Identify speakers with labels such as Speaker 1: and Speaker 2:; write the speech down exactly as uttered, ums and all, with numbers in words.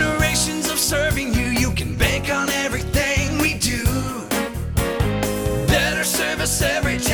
Speaker 1: Generations of serving you, you can bank on everything we do. Better service every time.